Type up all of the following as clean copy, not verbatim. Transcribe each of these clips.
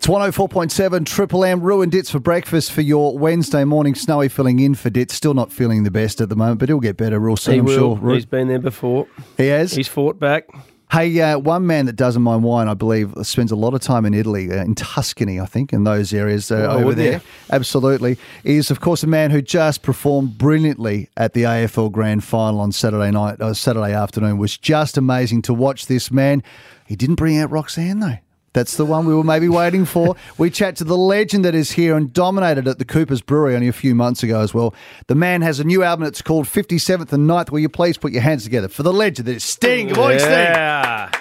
104.7 Triple M. Ruined Dits for breakfast for your Wednesday morning. Snowy filling in for Dits. Still not feeling the best at the moment, but he'll get better real soon, He I'm will. sure. He's been there before. He has? He's fought back. Hey, one man that doesn't mind wine, I believe, spends a lot of time in Italy, in Tuscany, I think, in those areas over there. Yeah. Absolutely. Is, of course, a man who just performed brilliantly at the AFL Grand Final on Saturday afternoon. It was just amazing to watch this man. He didn't bring out Roxanne, though. That's the one we were maybe waiting for. We chat to the legend that is here and dominated at the Coopers Brewery only a few months ago as well. The man has a new album that's called 57th and 9th. Will you please put your hands together for the legend that is Sting? Good morning, Yeah.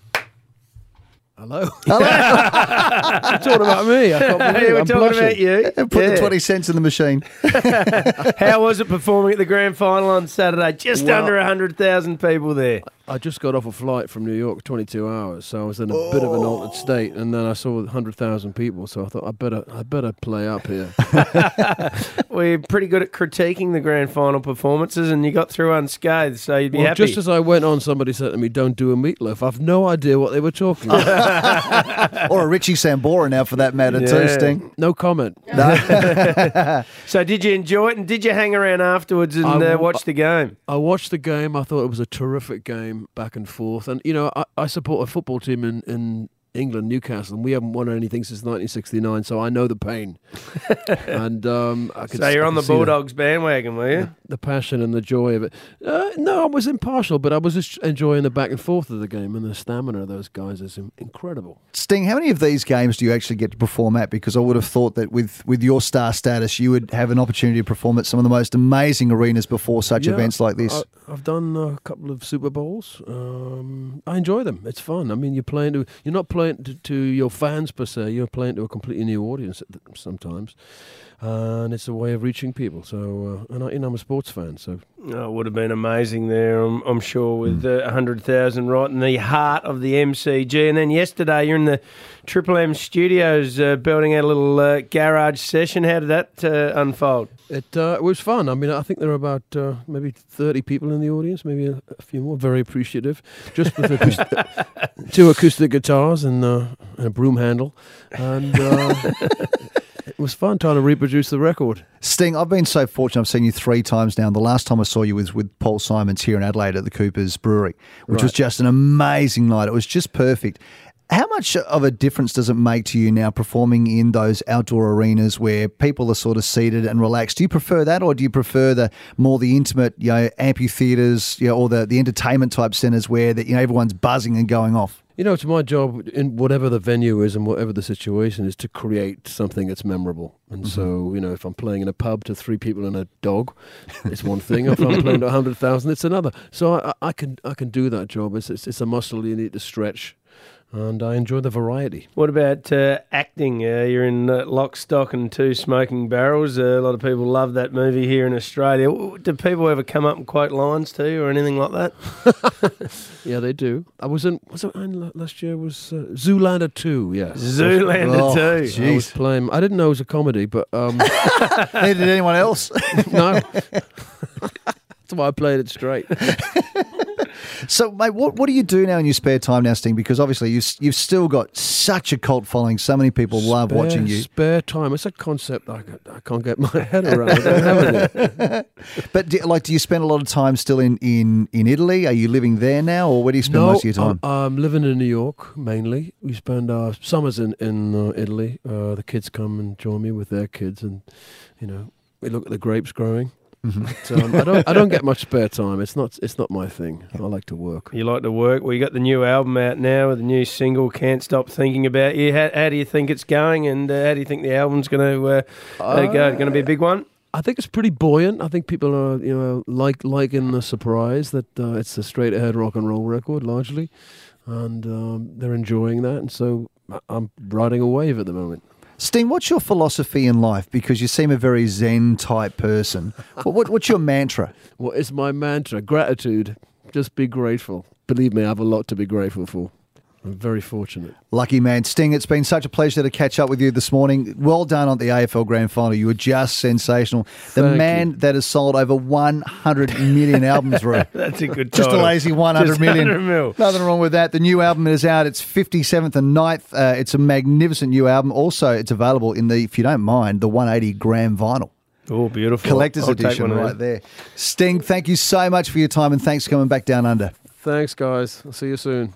Hello. You're talking about me. I can't believe it. We're I'm talking blushing. about you. Sting. Put the 20 cents in the machine. How was it performing at the grand final on Saturday? Just Well, under 100,000 people there. I just got off a flight from New York, 22 hours, so I was in a bit of an altered state, and then I saw 100,000 people, so I thought I better play up here. We're pretty good at critiquing the grand final performances, and you got through unscathed, so you'd be Well, happy. just as I went on, somebody said to me, "Don't do a meatloaf." I've no idea what they were talking about. Or a Richie Sambora now for that matter too, Yeah. Sting. No comment. So did you enjoy it, and did you hang around afterwards and watch the game? I watched the game. I thought it was a terrific game, back and forth. And, you know, I support a football team in England, Newcastle, and we haven't won anything since 1969, so I know the pain. And So you're on the Bulldogs bandwagon, were you? the passion and the joy of it. No, I was impartial, but I was just enjoying the back and forth of the game, and the stamina of those guys is incredible. Sting, how many of these games do you actually get to perform at? Because I would have thought that with your star status, you would have an opportunity to perform at some of the most amazing arenas before such events like this. I've done a couple of Super Bowls. I enjoy them. It's fun. I mean, you're not playing to your fans per se. You're playing to a completely new audience sometimes, and it's a way of reaching people. So, I'm a sports fan. So It would have been amazing there, I'm sure, with 100,000 right in the heart of the MCG. And then yesterday, you're in the Triple M studios building out a little garage session. How did that unfold? It was fun. I mean, I think there are about maybe 30 people in the audience, maybe a few more. Very appreciative. Just with two acoustic guitars and a broom handle, and it was fun trying to reproduce the record. Sting, I've been so fortunate. I've seen you 3 times now. The last time I saw you was with Paul Simons here in Adelaide at the Coopers Brewery, which was just an amazing night. It was just perfect. How much of a difference does it make to you now performing in those outdoor arenas where people are sort of seated and relaxed? Do you prefer that, or do you prefer the intimate, amphitheatres, or the entertainment type centres where everyone's buzzing and going off? You know, it's my job in whatever the venue is and whatever the situation is to create something that's memorable. And so, if I'm playing in a pub to 3 people and a dog, it's one thing. If I'm playing to 100,000, it's another. So I can do that job. It's a muscle you need to stretch. And I enjoy the variety. What about acting? You're in Lock, Stock and Two Smoking Barrels. A lot of people love that movie here in Australia. Do people ever come up and quote lines to you or anything like that? Yeah, they do. Was it last year? Was Zoolander 2, yes. Zoolander 2. I was playing. I didn't know it was a comedy, but... Neither did anyone else. No. That's why I played it straight. So, mate, what do you do now in your spare time now, Sting? Because obviously you've still got such a cult following. So many people love watching you. Spare time. It's a concept I can't get my head around. I don't have it. But do you spend a lot of time still in Italy? Are you living there now, or where do you spend most of your time? I'm living in New York, mainly. We spend our summers in Italy. The kids come and join me with their kids, and, we look at the grapes growing. But, I don't get much spare time. It's not my thing. I like to work. You like to work? Well, you got the new album out now with the new single, Can't Stop Thinking About You. How do you think it's going, and how do you think the album's going to go? Going to be a big one? I think it's pretty buoyant. I think people are, liking the surprise that it's a straight ahead rock and roll record largely, and they're enjoying that. And so I'm riding a wave at the moment. Sting, what's your philosophy in life? Because you seem a very Zen type person. What's your mantra? What is my mantra? Gratitude. Just be grateful. Believe me, I have a lot to be grateful for. I'm very fortunate. Lucky man. Sting, it's been such a pleasure to catch up with you this morning. Well done on the AFL Grand Final. You were just sensational. The Thank man you. that has sold over 100 million albums, Roo. That's a good Just title. a lazy 100 Just million. 100 mil. Nothing wrong with that. The new album is out. It's 57th and 9th. It's a magnificent new album. Also, it's available in the, if you don't mind, the 180 gram vinyl. Oh, beautiful. Collector's I'll take edition one of right them. there. Sting, thank you so much for your time and thanks for coming back down under. Thanks, guys. I'll see you soon.